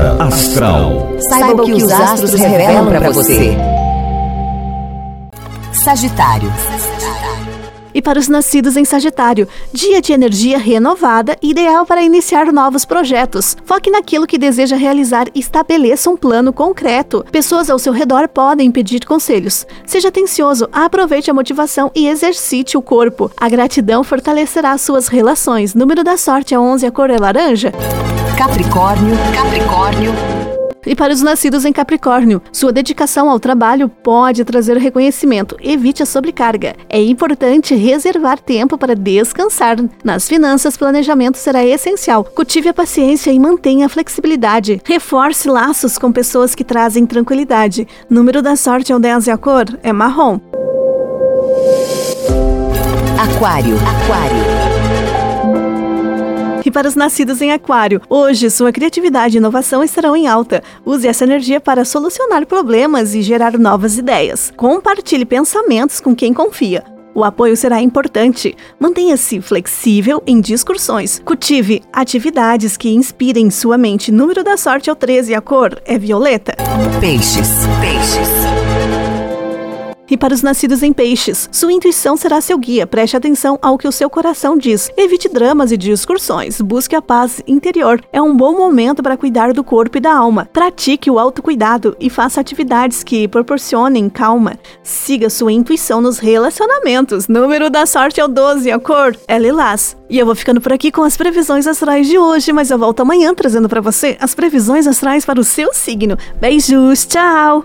Hora Astral. Saiba o que os astros revelam para você. Sagitário. E para os nascidos em Sagitário, dia de energia renovada, ideal para iniciar novos projetos. Foque naquilo que deseja realizar e estabeleça um plano concreto. Pessoas ao seu redor podem pedir conselhos. Seja atencioso, aproveite a motivação e exercite o corpo. A gratidão fortalecerá suas relações. Número da sorte é 11, a cor é laranja. Capricórnio. E para os nascidos em Capricórnio, sua dedicação ao trabalho pode trazer reconhecimento. Evite a sobrecarga. É importante reservar tempo para descansar. Nas finanças, planejamento será essencial. Cultive a paciência e mantenha a flexibilidade. Reforce laços com pessoas que trazem tranquilidade. Número da sorte é o 10 e a cor é marrom. Aquário. E para os nascidos em Aquário, hoje sua criatividade e inovação estarão em alta. Use essa energia para solucionar problemas e gerar novas ideias. Compartilhe pensamentos com quem confia. O apoio será importante. Mantenha-se flexível em discussões. Cultive atividades que inspirem sua mente. Número da sorte é o 13 e a cor é violeta. Peixes. E para os nascidos em Peixes, sua intuição será seu guia. Preste atenção ao que o seu coração diz. Evite dramas e discussões. Busque a paz interior. É um bom momento para cuidar do corpo e da alma. Pratique o autocuidado e faça atividades que proporcionem calma. Siga sua intuição nos relacionamentos. Número da sorte é o 12, a cor é lilás. E eu vou ficando por aqui com as previsões astrais de hoje, mas eu volto amanhã trazendo para você as previsões astrais para o seu signo. Beijos, tchau!